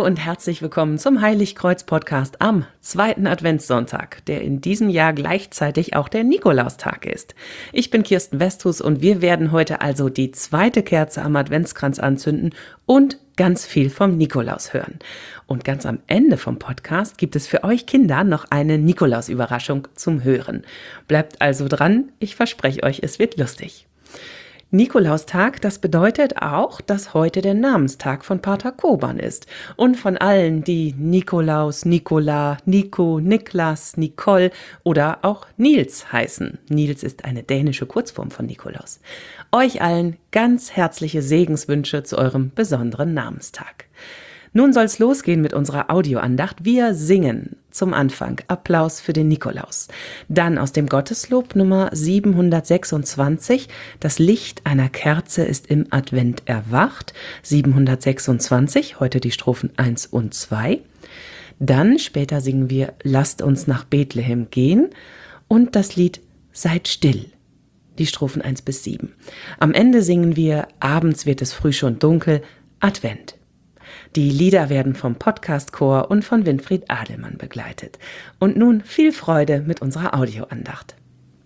Hallo und herzlich willkommen zum Heiligkreuz-Podcast am 2. Adventssonntag, der in diesem Jahr gleichzeitig auch der Nikolaustag ist. Ich bin Kirsten Westhus und wir werden heute also die 2. Kerze am Adventskranz anzünden und ganz viel vom Nikolaus hören. Und ganz am Ende vom Podcast gibt es für euch Kinder noch eine Nikolaus-Überraschung zum Hören. Bleibt also dran, ich verspreche euch, es wird lustig. Nikolaustag, das bedeutet auch, dass heute der Namenstag von Pater Koban ist und von allen, die Nikolaus, Nikola, Nico, Niklas, Nicole oder auch Nils heißen. Nils ist eine dänische Kurzform von Nikolaus. Euch allen ganz herzliche Segenswünsche zu eurem besonderen Namenstag. Nun soll's losgehen mit unserer Audioandacht. Wir singen zum Anfang Applaus für den Nikolaus. Dann aus dem Gotteslob Nummer 726, das Licht einer Kerze ist im Advent erwacht. 726, heute die Strophen 1 und 2. Dann später singen wir Lasst uns nach Bethlehem gehen und das Lied Seid still. Die Strophen 1 bis 7. Am Ende singen wir Abends wird es früh schon dunkel, Advent. Die Lieder werden vom Podcast-Chor und von Winfried Adelmann begleitet. Und nun viel Freude mit unserer Audioandacht.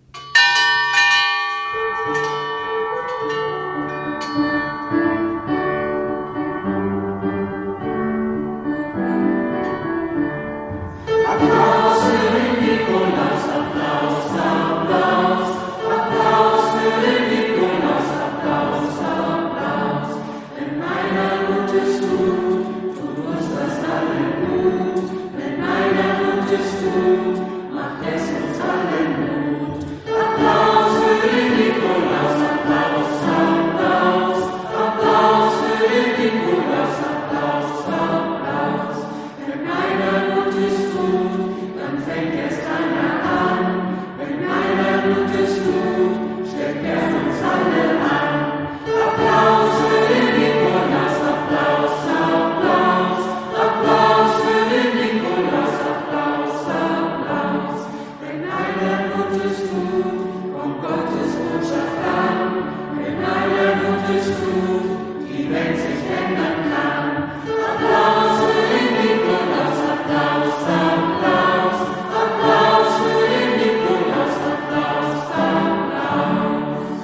Applaus für den Nikolaus, Applaus, Applaus, Applaus für den Nikolaus, Applaus, Applaus. Wenn meiner Gutes tut, tut uns das allen gut. Wenn meiner Gutes tut, macht es uns allen Mut. Applaus für den Nikolaus, Applaus, Applaus, Applaus für den Nikolaus, Applaus, Applaus. Wenn meiner Gutes tut, dann fängt erst einer an. Wenn meiner Gutes tut, steckt erst uns alle an. Applaus für den Nikolaus, Applaus, Applaus, Applaus für den Nikolaus, Applaus, Applaus. Wenn einer Gutes tut, kommt Gottes Botschaft an. Wenn einer Gutes tut, die Welt sich ändern kann. Applaus für den Nikolaus, Applaus, Applaus, Applaus für den Nikolaus, Applaus, Applaus.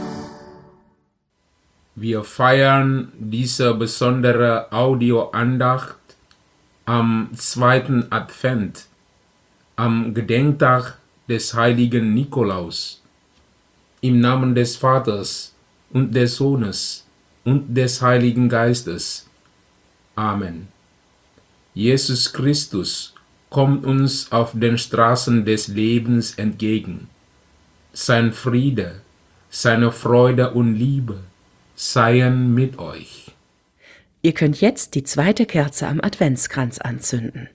Wir feiern diese besondere Audioandacht am 2. Advent, am Gedenktag des heiligen Nikolaus. Im Namen des Vaters und des Sohnes und des Heiligen Geistes. Amen. Jesus Christus kommt uns auf den Straßen des Lebens entgegen. Sein Friede, seine Freude und Liebe seien mit euch. Ihr könnt jetzt die 2. Kerze am Adventskranz anzünden.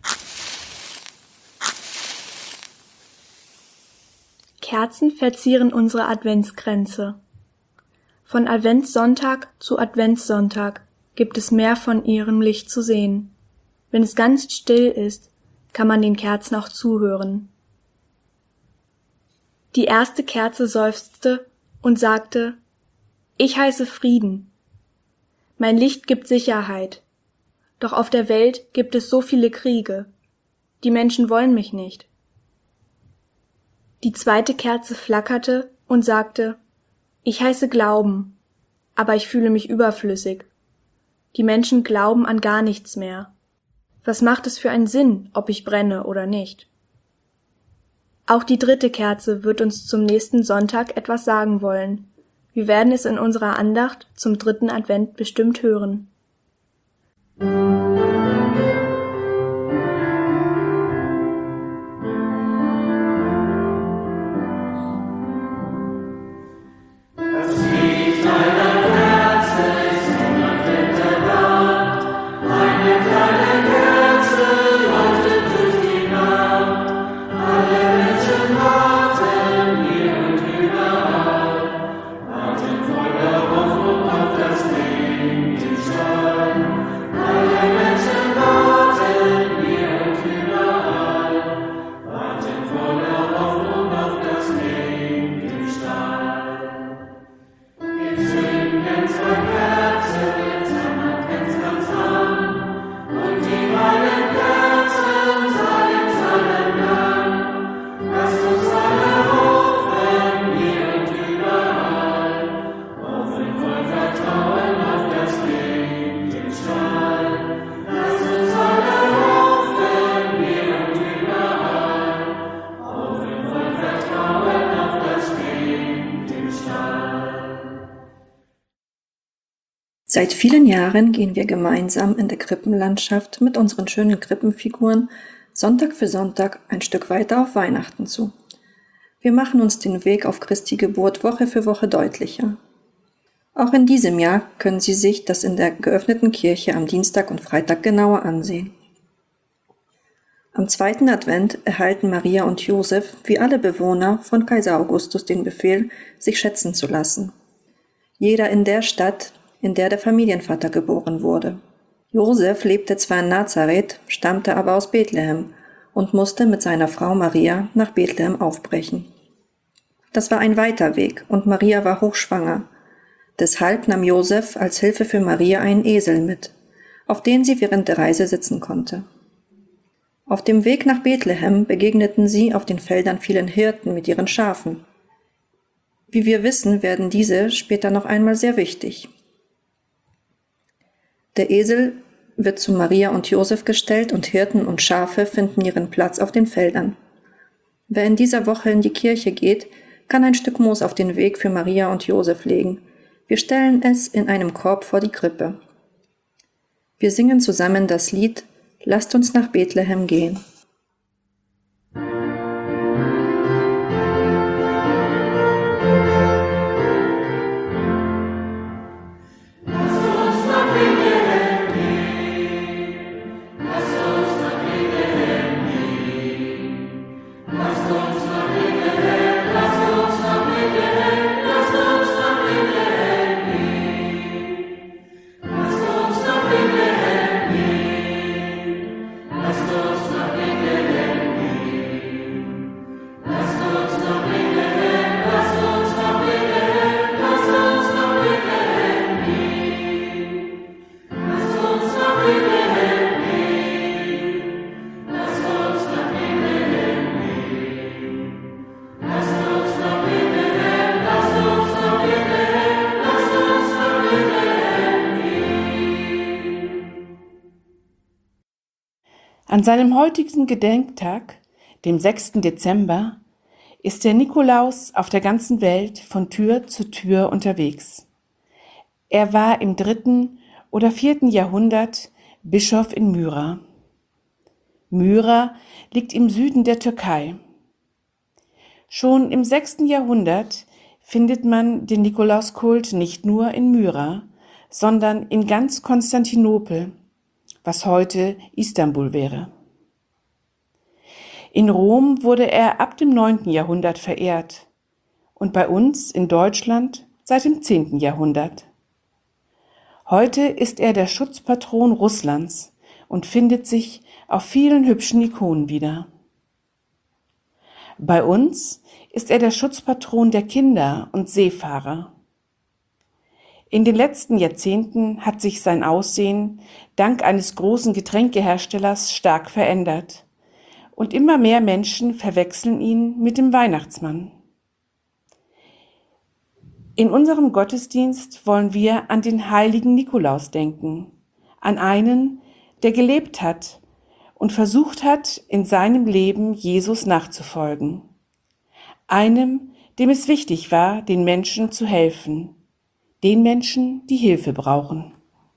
Kerzen verzieren unsere Adventskränze. Von Adventssonntag zu Adventssonntag gibt es mehr von ihrem Licht zu sehen. Wenn es ganz still ist, kann man den Kerzen auch zuhören. Die erste Kerze seufzte und sagte: Ich heiße Frieden. Mein Licht gibt Sicherheit. Doch auf der Welt gibt es so viele Kriege. Die Menschen wollen mich nicht. Die zweite Kerze flackerte und sagte: Ich heiße Glauben, aber ich fühle mich überflüssig. Die Menschen glauben an gar nichts mehr. Was macht es für einen Sinn, ob ich brenne oder nicht? Auch die dritte Kerze wird uns zum nächsten Sonntag etwas sagen wollen. Wir werden es in unserer Andacht zum 3. Advent bestimmt hören. Das Licht einer Kerze ist vom Advent erwacht. Eine kleine Kerze leuchtet durch die Nacht. Alle Menschen warten hier und überall, warten voller Hoffnung auf das Leben im Stall. Alle Menschen warten hier und überall, warten voller Hoffnung auf das Leben im Stall. Wir zünden 2 Kerzen jetzt am Adventskranz an und die Seit vielen Jahren gehen wir gemeinsam in der Krippenlandschaft mit unseren schönen Krippenfiguren Sonntag für Sonntag ein Stück weiter auf Weihnachten zu. Wir machen uns den Weg auf Christi Geburt Woche für Woche deutlicher. Auch in diesem Jahr können Sie sich das in der geöffneten Kirche am Dienstag und Freitag genauer ansehen. Am 2. Advent erhalten Maria und Josef, wie alle Bewohner, von Kaiser Augustus den Befehl, sich schätzen zu lassen. Jeder in der Stadt, in der der Familienvater geboren wurde. Josef lebte zwar in Nazareth, stammte aber aus Bethlehem und musste mit seiner Frau Maria nach Bethlehem aufbrechen. Das war ein weiter Weg und Maria war hochschwanger. Deshalb nahm Josef als Hilfe für Maria einen Esel mit, auf den sie während der Reise sitzen konnte. Auf dem Weg nach Bethlehem begegneten sie auf den Feldern vielen Hirten mit ihren Schafen. Wie wir wissen, werden diese später noch einmal sehr wichtig. Der Esel wird zu Maria und Josef gestellt und Hirten und Schafe finden ihren Platz auf den Feldern. Wer in dieser Woche in die Kirche geht, kann ein Stück Moos auf den Weg für Maria und Josef legen. Wir stellen es in einem Korb vor die Krippe. Wir singen zusammen das Lied »Lasst uns nach Bethlehem gehen«. An seinem heutigen Gedenktag, dem 6. Dezember, ist der Nikolaus auf der ganzen Welt von Tür zu Tür unterwegs. Er war im 3. oder 4. Jahrhundert Bischof in Myra. Myra liegt im Süden der Türkei. Schon im 6. Jahrhundert findet man den Nikolauskult nicht nur in Myra, sondern in ganz Konstantinopel, was heute Istanbul wäre. In Rom wurde er ab dem 9. Jahrhundert verehrt und bei uns in Deutschland seit dem 10. Jahrhundert. Heute ist er der Schutzpatron Russlands und findet sich auf vielen hübschen Ikonen wieder. Bei uns ist er der Schutzpatron der Kinder und Seefahrer. In den letzten Jahrzehnten hat sich sein Aussehen dank eines großen Getränkeherstellers stark verändert und immer mehr Menschen verwechseln ihn mit dem Weihnachtsmann. In unserem Gottesdienst wollen wir an den heiligen Nikolaus denken, an einen, der gelebt hat und versucht hat, in seinem Leben Jesus nachzufolgen. Einem, dem es wichtig war, den Menschen zu helfen, den Menschen, die Hilfe brauchen.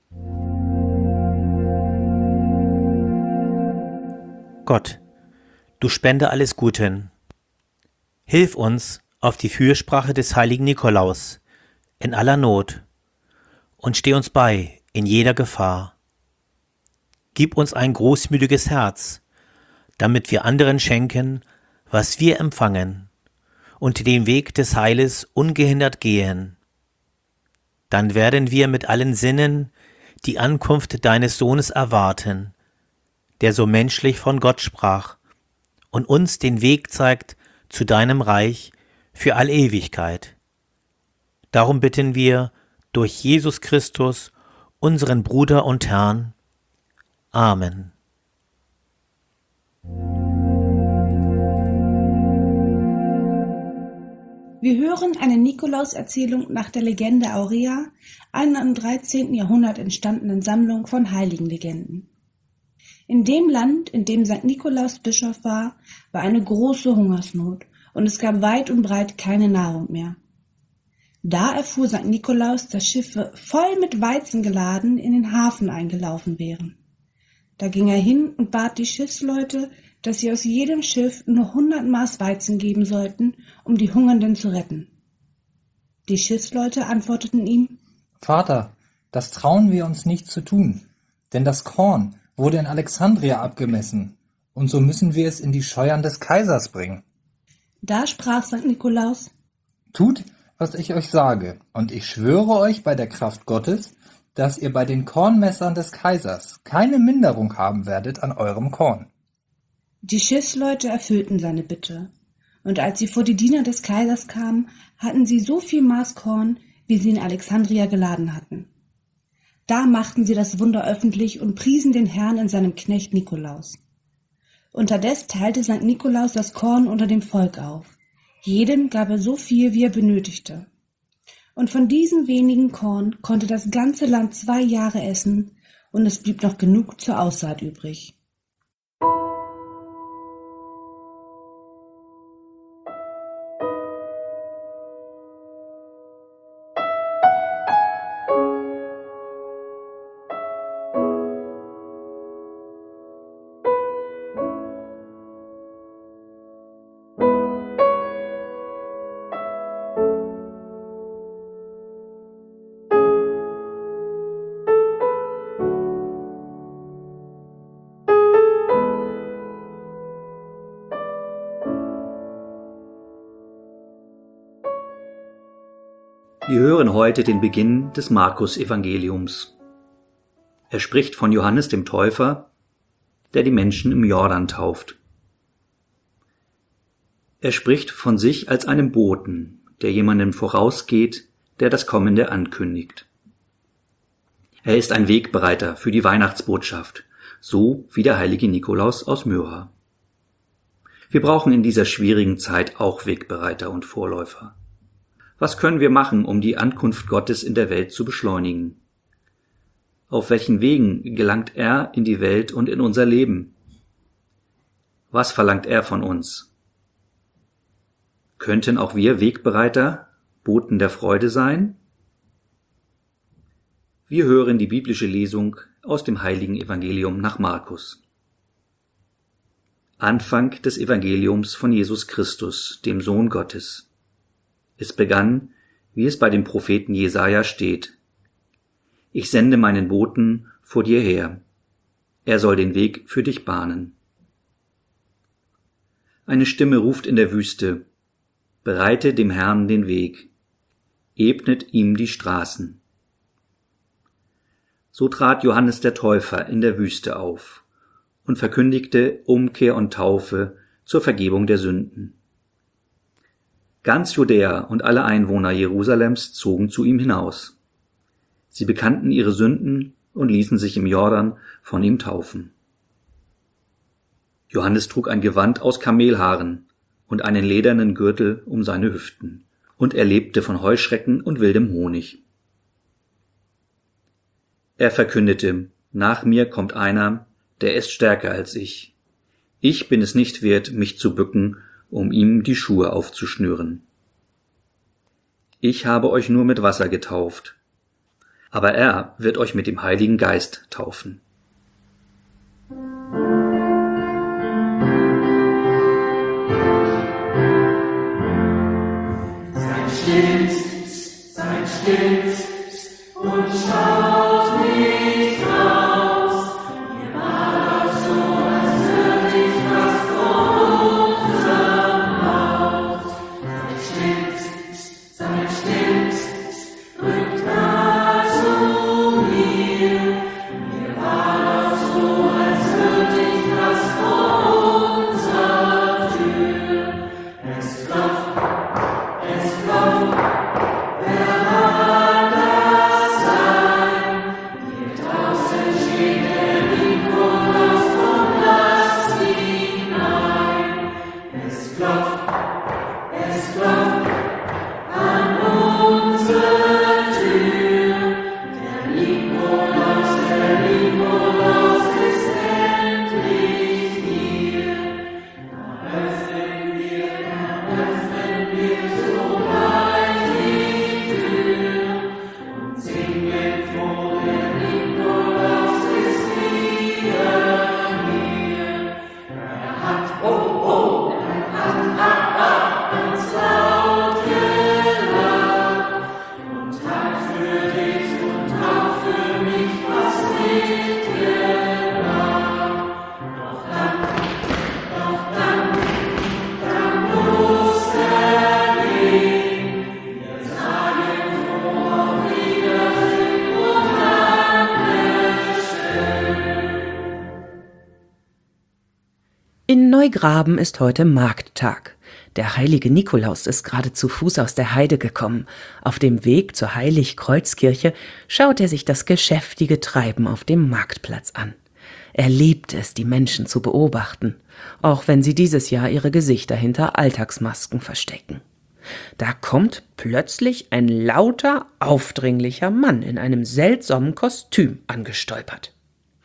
Gott, du Spender alles Guten, hilf uns auf die Fürsprache des heiligen Nikolaus in aller Not und steh uns bei in jeder Gefahr. Gib uns ein großmütiges Herz, damit wir anderen schenken, was wir empfangen und den Weg des Heiles ungehindert gehen. Dann werden wir mit allen Sinnen die Ankunft deines Sohnes erwarten, der so menschlich von Gott sprach und uns den Weg zeigt zu deinem Reich für all Ewigkeit. Darum bitten wir durch Jesus Christus, unseren Bruder und Herrn. Amen. Wir hören eine Nikolauserzählung nach der Legende Aurea, einer im 13. Jahrhundert entstandenen Sammlung von Heiligenlegenden. In dem Land, in dem St. Nikolaus Bischof war eine große Hungersnot und es gab weit und breit keine Nahrung mehr. Da erfuhr St. Nikolaus, dass Schiffe voll mit Weizen geladen in den Hafen eingelaufen wären. Da ging er hin und bat die Schiffsleute, dass sie aus jedem Schiff nur 100 Maß Weizen geben sollten, um die Hungernden zu retten. Die Schiffsleute antworteten ihm: Vater, das trauen wir uns nicht zu tun, denn das Korn wurde in Alexandria abgemessen, und so müssen wir es in die Scheuern des Kaisers bringen. Da sprach St. Nikolaus: Tut, was ich euch sage, und ich schwöre euch bei der Kraft Gottes, dass ihr bei den Kornmessern des Kaisers keine Minderung haben werdet an eurem Korn. Die Schiffsleute erfüllten seine Bitte, und als sie vor die Diener des Kaisers kamen, hatten sie so viel Maß Korn, wie sie in Alexandria geladen hatten. Da machten sie das Wunder öffentlich und priesen den Herrn in seinem Knecht Nikolaus. Unterdes teilte St. Nikolaus das Korn unter dem Volk auf. Jedem gab er so viel, wie er benötigte. Und von diesem wenigen Korn konnte das ganze Land 2 Jahre essen, und es blieb noch genug zur Aussaat übrig. Wir hören heute den Beginn des Markus-Evangeliums. Er spricht von Johannes dem Täufer, der die Menschen im Jordan tauft. Er spricht von sich als einem Boten, der jemandem vorausgeht, der das Kommende ankündigt. Er ist ein Wegbereiter für die Weihnachtsbotschaft, so wie der heilige Nikolaus aus Myra. Wir brauchen in dieser schwierigen Zeit auch Wegbereiter und Vorläufer. Was können wir machen, um die Ankunft Gottes in der Welt zu beschleunigen? Auf welchen Wegen gelangt er in die Welt und in unser Leben? Was verlangt er von uns? Könnten auch wir Wegbereiter, Boten der Freude sein? Wir hören die biblische Lesung aus dem heiligen Evangelium nach Markus. Anfang des Evangeliums von Jesus Christus, dem Sohn Gottes. Es begann, wie es bei dem Propheten Jesaja steht: Ich sende meinen Boten vor dir her. Er soll den Weg für dich bahnen. Eine Stimme ruft in der Wüste: Bereite dem Herrn den Weg, ebnet ihm die Straßen. So trat Johannes der Täufer in der Wüste auf und verkündigte Umkehr und Taufe zur Vergebung der Sünden. Ganz Judäa und alle Einwohner Jerusalems zogen zu ihm hinaus. Sie bekannten ihre Sünden und ließen sich im Jordan von ihm taufen. Johannes trug ein Gewand aus Kamelhaaren und einen ledernen Gürtel um seine Hüften, und er lebte von Heuschrecken und wildem Honig. Er verkündete: Nach mir kommt einer, der ist stärker als ich. Ich bin es nicht wert, mich zu bücken, um ihm die Schuhe aufzuschnüren. Ich habe euch nur mit Wasser getauft, aber er wird euch mit dem Heiligen Geist taufen. Seid still und schaut nicht raus. Mir war das so, als hört ich was von unserem Haus. Seid still, rückt nah zu mir. Mir war das so, als hört ich was von unserer Tür. Es klopft. Wer mag das sein? Ihr Neugraben ist heute Markttag. Der heilige Nikolaus ist gerade zu Fuß aus der Heide gekommen. Auf dem Weg zur Heiligkreuzkirche schaut er sich das geschäftige Treiben auf dem Marktplatz an. Er liebt es, die Menschen zu beobachten, auch wenn sie dieses Jahr ihre Gesichter hinter Alltagsmasken verstecken. Da kommt plötzlich ein lauter, aufdringlicher Mann in einem seltsamen Kostüm angestolpert.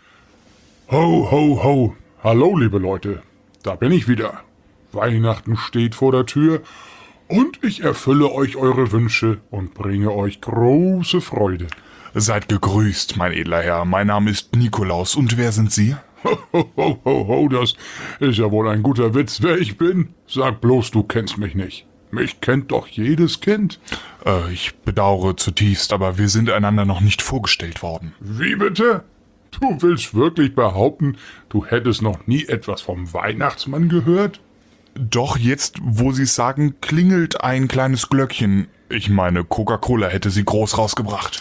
Ho, ho, ho. Hallo, liebe Leute. Da bin ich wieder. Weihnachten steht vor der Tür und ich erfülle euch eure Wünsche und bringe euch große Freude. Seid gegrüßt, mein edler Herr. Mein Name ist Nikolaus. Und wer sind Sie? Ho, ho, ho, ho, ho, das ist ja wohl ein guter Witz, wer ich bin. Sag bloß, du kennst mich nicht. Mich kennt doch jedes Kind. Ich bedauere zutiefst, aber wir sind einander noch nicht vorgestellt worden. Wie bitte? Du willst wirklich behaupten, du hättest noch nie etwas vom Weihnachtsmann gehört? Doch jetzt, wo Sie es sagen, klingelt ein kleines Glöckchen. Ich meine, Coca-Cola hätte sie groß rausgebracht.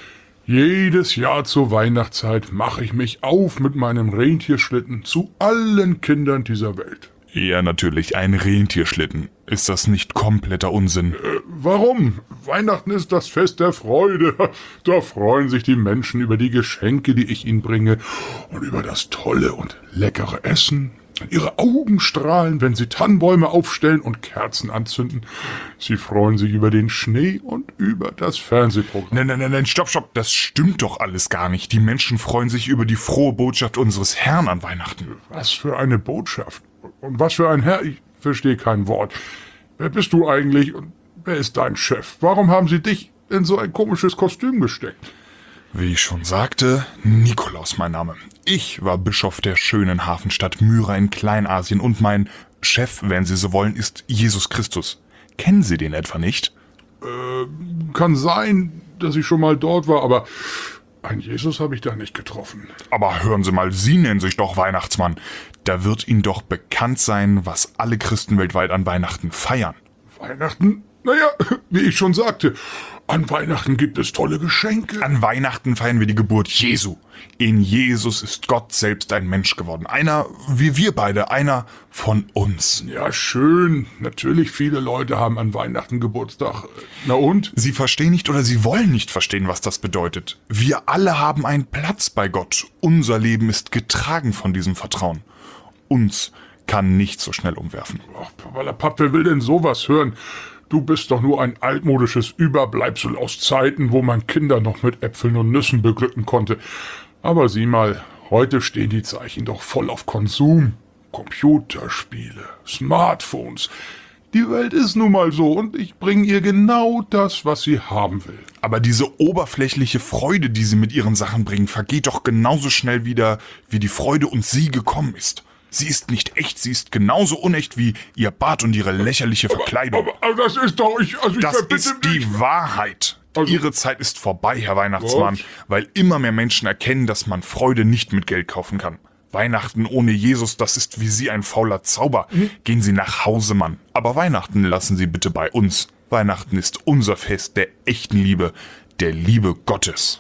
Jedes Jahr zur Weihnachtszeit mache ich mich auf mit meinem Rentierschlitten zu allen Kindern dieser Welt. Ja, natürlich, ein Rentierschlitten. Ist das nicht kompletter Unsinn? Warum? Weihnachten ist das Fest der Freude. Da freuen sich die Menschen über die Geschenke, die ich ihnen bringe und über das tolle und leckere Essen. Ihre Augen strahlen, wenn sie Tannenbäume aufstellen und Kerzen anzünden. Sie freuen sich über den Schnee und über das Fernsehprogramm. Nein, stopp. Das stimmt doch alles gar nicht. Die Menschen freuen sich über die frohe Botschaft unseres Herrn an Weihnachten. Was für eine Botschaft? Und was für ein Herr? Ich verstehe kein Wort. Wer bist du eigentlich und wer ist dein Chef? Warum haben sie dich in so ein komisches Kostüm gesteckt? Wie ich schon sagte, Nikolaus mein Name. Ich war Bischof der schönen Hafenstadt Myra in Kleinasien und mein Chef, wenn Sie so wollen, ist Jesus Christus. Kennen Sie den etwa nicht? Kann sein, dass ich schon mal dort war, aber einen Jesus habe ich da nicht getroffen. Aber hören Sie mal, Sie nennen sich doch Weihnachtsmann. Da wird Ihnen doch bekannt sein, was alle Christen weltweit an Weihnachten feiern. Weihnachten? Naja, wie ich schon sagte, an Weihnachten gibt es tolle Geschenke. An Weihnachten feiern wir die Geburt Jesu. In Jesus ist Gott selbst ein Mensch geworden. Einer wie wir beide, einer von uns. Ja, schön. Natürlich, viele Leute haben an Weihnachten Geburtstag. Na und? Sie verstehen nicht oder Sie wollen nicht verstehen, was das bedeutet. Wir alle haben einen Platz bei Gott. Unser Leben ist getragen von diesem Vertrauen. Uns kann nicht so schnell umwerfen. Ach, Papp, wer will denn sowas hören? Du bist doch nur ein altmodisches Überbleibsel aus Zeiten, wo man Kinder noch mit Äpfeln und Nüssen beglücken konnte. Aber sieh mal, heute stehen die Zeichen doch voll auf Konsum. Computerspiele, Smartphones. Die Welt ist nun mal so und ich bringe ihr genau das, was sie haben will. Aber diese oberflächliche Freude, die sie mit ihren Sachen bringen, vergeht doch genauso schnell wieder, wie die Freude uns sie gekommen ist. Sie ist nicht echt, sie ist genauso unecht wie ihr Bart und ihre lächerliche Verkleidung. Aber das ist doch... Das ist die Wahrheit. Ihre Zeit ist vorbei, Herr Weihnachtsmann, weil immer mehr Menschen erkennen, dass man Freude nicht mit Geld kaufen kann. Weihnachten ohne Jesus, das ist wie Sie ein fauler Zauber. Gehen Sie nach Hause, Mann. Aber Weihnachten lassen Sie bitte bei uns. Weihnachten ist unser Fest der echten Liebe, der Liebe Gottes.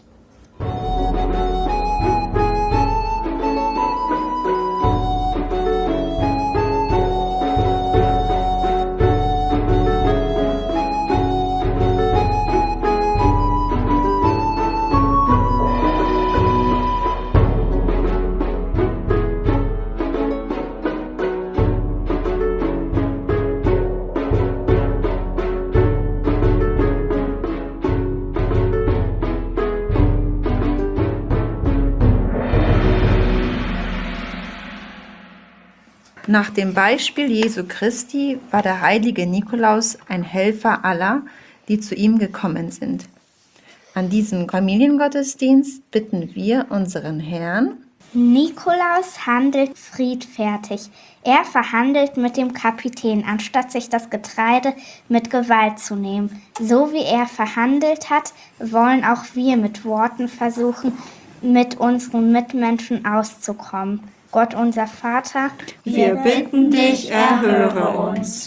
Nach dem Beispiel Jesu Christi war der heilige Nikolaus ein Helfer aller, die zu ihm gekommen sind. An diesem Familiengottesdienst bitten wir unseren Herrn: Nikolaus handelt friedfertig. Er verhandelt mit dem Kapitän, anstatt sich das Getreide mit Gewalt zu nehmen. So wie er verhandelt hat, wollen auch wir mit Worten versuchen, mit unseren Mitmenschen auszukommen. Gott, unser Vater, wir bitten dich, erhöre uns.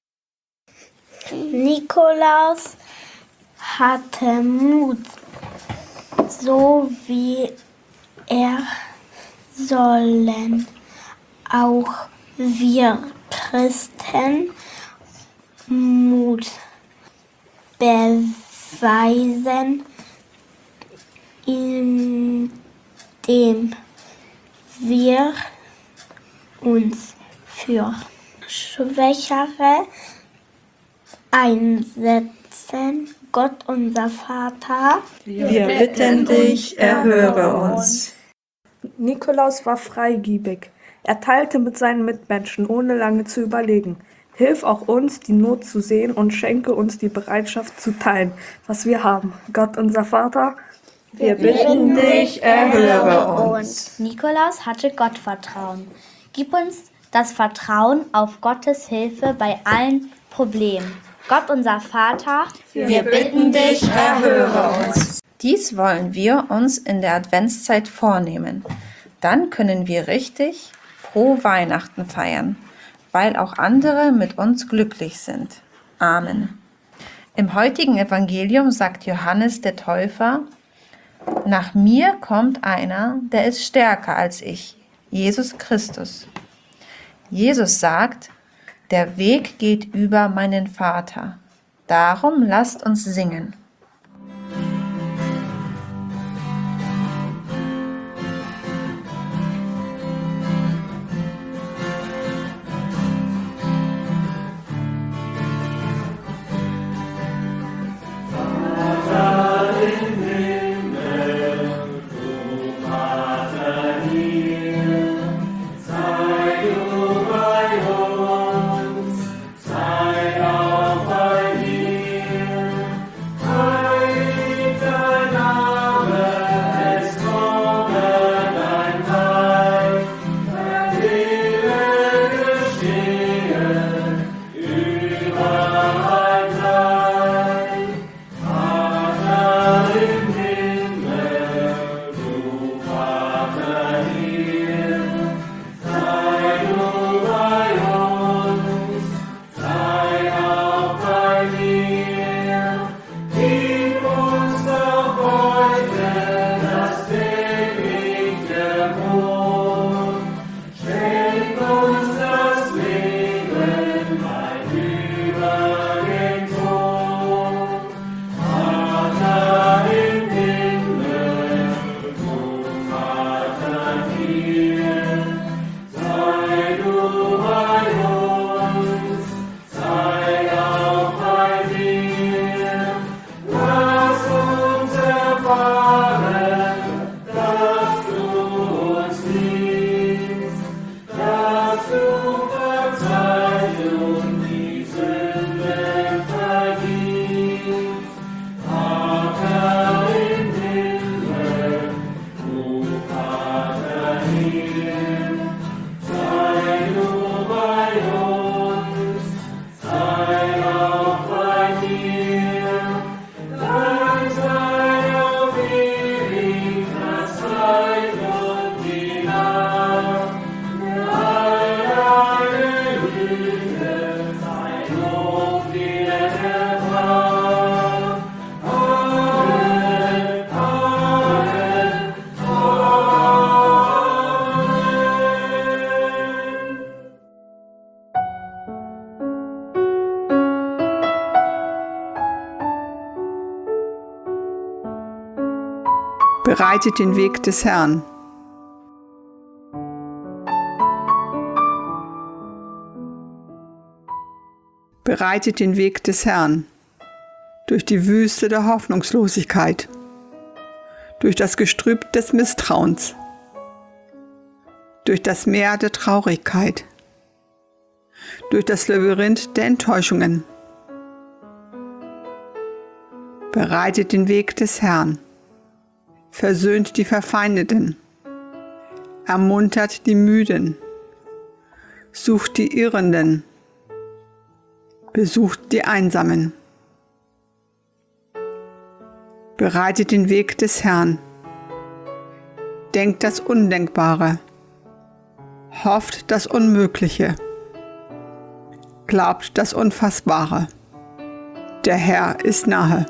Nikolaus hatte Mut, so wie er sollen auch wir Christen Mut beweisen, indem wir uns für Schwächere einsetzen. Gott, unser Vater, Wir bitten dich, erhöre uns. Nikolaus war freigebig. Er teilte mit seinen Mitmenschen, ohne lange zu überlegen. Hilf auch uns, die Not zu sehen und schenke uns die Bereitschaft zu teilen, was wir haben. Gott, unser Vater, Wir bitten dich, erhöre uns. Nikolaus hatte Gottvertrauen. Gib uns das Vertrauen auf Gottes Hilfe bei allen Problemen. Gott, unser Vater, Wir bitten dich, erhöre uns. Dies wollen wir uns in der Adventszeit vornehmen. Dann können wir richtig frohe Weihnachten feiern, weil auch andere mit uns glücklich sind. Amen. Im heutigen Evangelium sagt Johannes der Täufer: Nach mir kommt einer, der ist stärker als ich, Jesus Christus. Jesus sagt: Der Weg geht über meinen Vater. Darum lasst uns singen. Bereitet den Weg des Herrn. Bereitet den Weg des Herrn durch die Wüste der Hoffnungslosigkeit, durch das Gestrüpp des Misstrauens, durch das Meer der Traurigkeit, durch das Labyrinth der Enttäuschungen. Bereitet den Weg des Herrn, versöhnt die Verfeindeten, ermuntert die Müden, sucht die Irrenden, besucht die Einsamen. Bereitet den Weg des Herrn, denkt das Undenkbare, hofft das Unmögliche, glaubt das Unfassbare. Der Herr ist nahe.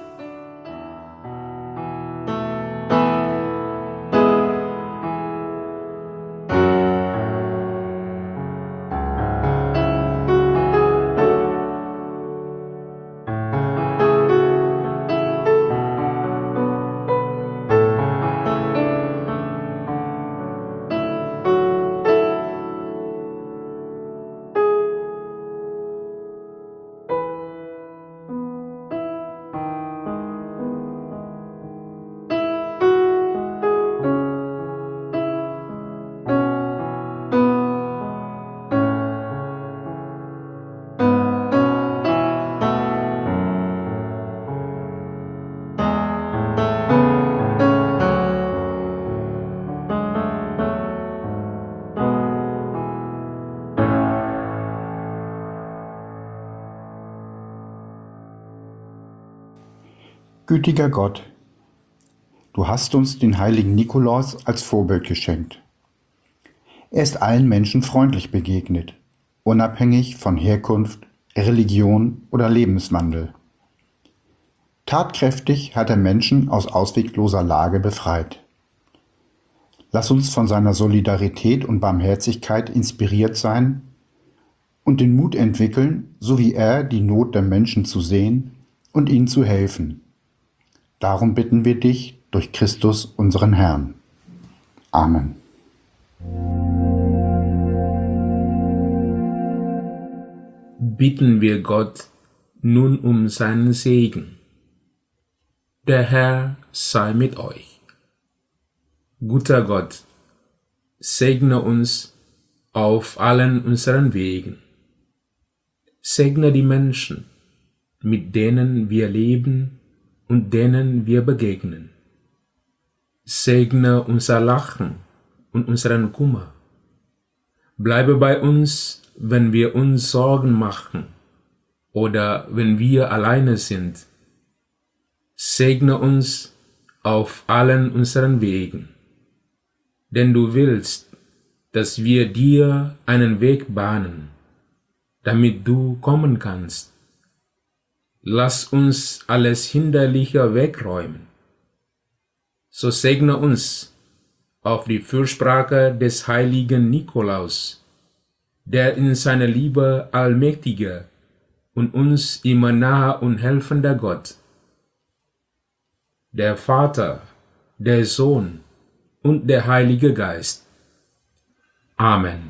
Gütiger Gott, du hast uns den heiligen Nikolaus als Vorbild geschenkt. Er ist allen Menschen freundlich begegnet, unabhängig von Herkunft, Religion oder Lebenswandel. Tatkräftig hat er Menschen aus auswegloser Lage befreit. Lass uns von seiner Solidarität und Barmherzigkeit inspiriert sein und den Mut entwickeln, so wie er, die Not der Menschen zu sehen und ihnen zu helfen. Darum bitten wir dich durch Christus, unseren Herrn. Amen. Bitten wir Gott nun um seinen Segen. Der Herr sei mit euch. Guter Gott, segne uns auf allen unseren Wegen. Segne die Menschen, mit denen wir leben und denen wir begegnen. Segne unser Lachen und unseren Kummer. Bleibe bei uns, wenn wir uns Sorgen machen oder wenn wir alleine sind. Segne uns auf allen unseren Wegen, denn du willst, dass wir dir einen Weg bahnen, damit du kommen kannst. Lass uns alles Hinderliche wegräumen. So segne uns auf die Fürsprache des heiligen Nikolaus, der in seiner Liebe allmächtiger und uns immer nahe und helfender Gott, der Vater, der Sohn und der Heilige Geist. Amen.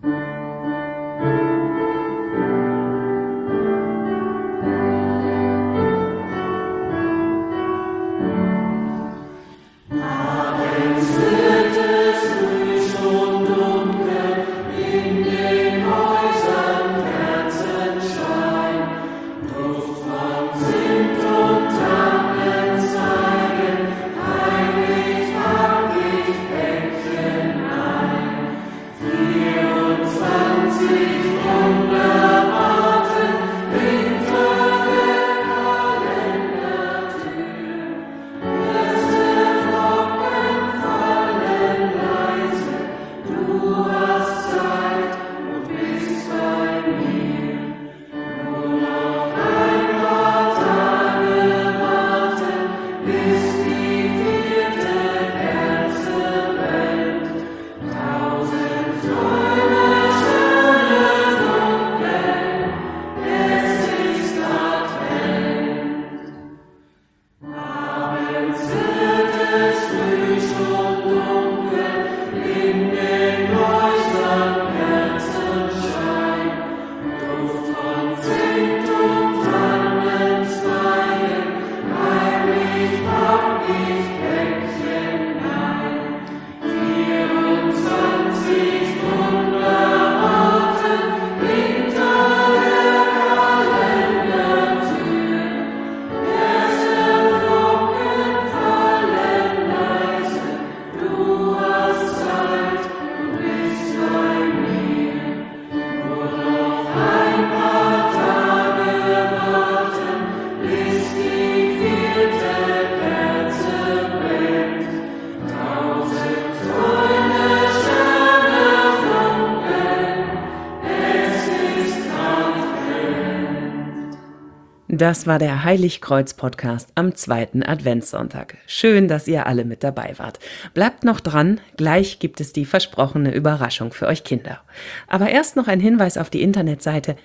Das war der Heiligkreuz-Podcast am 2. Adventssonntag. Schön, dass ihr alle mit dabei wart. Bleibt noch dran, gleich gibt es die versprochene Überraschung für euch Kinder. Aber erst noch ein Hinweis auf die Internetseite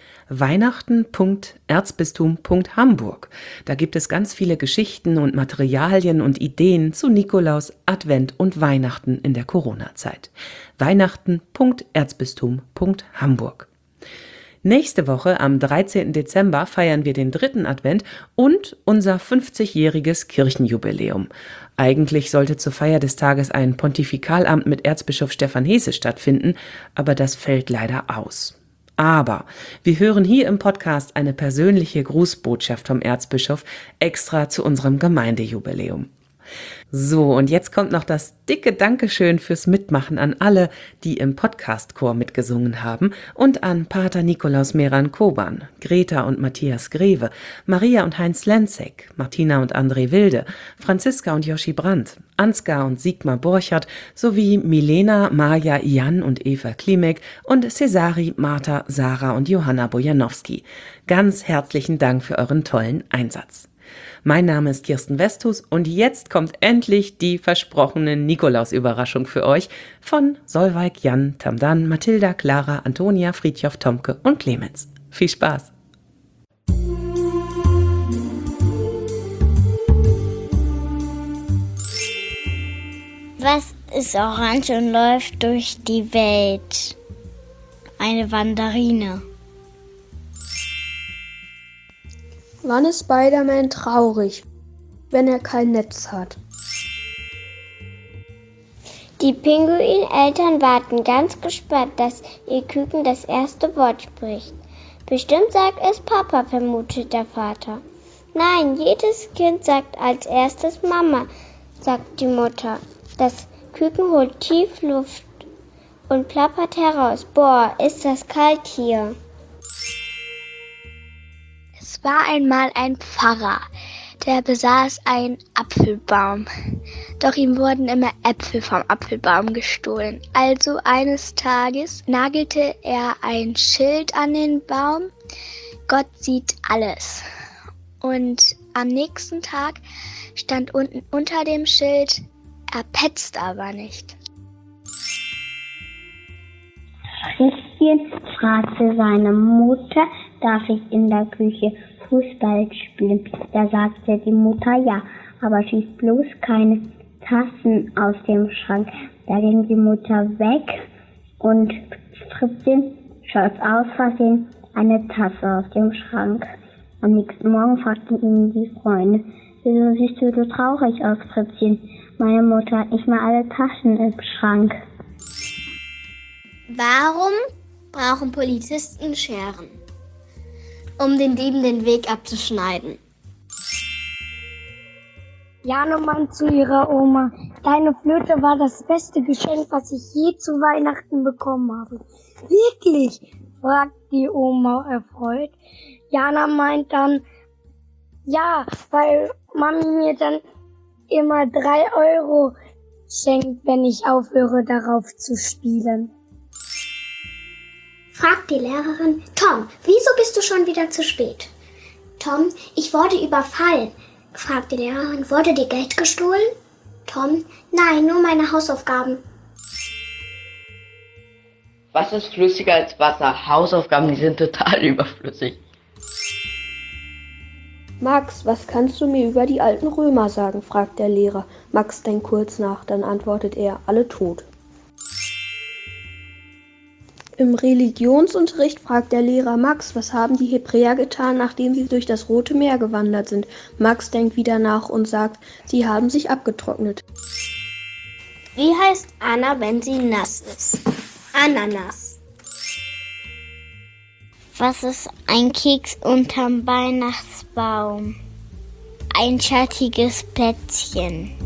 weihnachten.erzbistum.hamburg. Da gibt es ganz viele Geschichten und Materialien und Ideen zu Nikolaus, Advent und Weihnachten in der Corona-Zeit. weihnachten.erzbistum.hamburg. Nächste Woche, am 13. Dezember, feiern wir den 3. Advent und unser 50-jähriges Kirchenjubiläum. Eigentlich sollte zur Feier des Tages ein Pontifikalamt mit Erzbischof Stefan Hesse stattfinden, aber das fällt leider aus. Aber wir hören hier im Podcast eine persönliche Grußbotschaft vom Erzbischof extra zu unserem Gemeindejubiläum. So, und jetzt kommt noch das dicke Dankeschön fürs Mitmachen an alle, die im Podcast-Chor mitgesungen haben und an Pater Nikolaus Meran Koban, Greta und Matthias Greve, Maria und Heinz Lenzek, Martina und André Wilde, Franziska und Joshi Brandt, Ansgar und Sigmar Borchert sowie Milena, Maja, Jan und Eva Klimek und Cesari, Martha, Sarah und Johanna Bojanowski. Ganz herzlichen Dank für euren tollen Einsatz. Mein Name ist Kirsten Westhus und jetzt kommt endlich die versprochene Nikolaus-Überraschung für euch von Solveig, Jan, Tamdan, Mathilda, Clara, Antonia, Friedjof, Tomke und Clemens. Viel Spaß! Was ist orange und läuft durch die Welt? Eine Mandarine. Wann ist Spider-Man traurig, wenn er kein Netz hat? Die Pinguineltern warten ganz gespannt, dass ihr Küken das erste Wort spricht. Bestimmt sagt es Papa, vermutet der Vater. Nein, jedes Kind sagt als erstes Mama, sagt die Mutter. Das Küken holt tief Luft und plappert heraus. Boah, ist das kalt hier. Es war einmal ein Pfarrer, der besaß einen Apfelbaum. Doch ihm wurden immer Äpfel vom Apfelbaum gestohlen. Also eines Tages nagelte er ein Schild an den Baum. Gott sieht alles. Und am nächsten Tag stand unten unter dem Schild, er petzt aber nicht. Christian fragte seine Mutter, darf ich in der Küche Fußball spielen? Da sagte die Mutter ja, aber schieß bloß keine Tassen aus dem Schrank. Da ging die Mutter weg und Fritzchen schoss aus Versehen eine Tasse aus dem Schrank. Am nächsten Morgen fragten ihn die Freunde, wieso siehst du so traurig aus, Fritzchen? Meine Mutter hat nicht mal alle Taschen im Schrank. Warum brauchen Polizisten Scheren? Um den Dieben den Weg abzuschneiden. Jana meint zu ihrer Oma, deine Flöte war das beste Geschenk, was ich je zu Weihnachten bekommen habe. Wirklich? Fragt die Oma erfreut. Jana meint dann, ja, weil Mami mir dann immer 3 € schenkt, wenn ich aufhöre, darauf zu spielen. Fragt die Lehrerin, Tom, wieso bist du schon wieder zu spät? Tom, ich wurde überfallen. Fragt die Lehrerin, wurde dir Geld gestohlen? Tom, nein, nur meine Hausaufgaben. Was ist flüssiger als Wasser? Hausaufgaben, die sind total überflüssig. Max, was kannst du mir über die alten Römer sagen? Fragt der Lehrer. Max denkt kurz nach, dann antwortet er, alle tot. Im Religionsunterricht fragt der Lehrer Max, was haben die Hebräer getan, nachdem sie durch das Rote Meer gewandert sind? Max denkt wieder nach und sagt, sie haben sich abgetrocknet. Wie heißt Anna, wenn sie nass ist? Ananas. Was ist ein Keks unterm Weihnachtsbaum? Ein schattiges Plätzchen.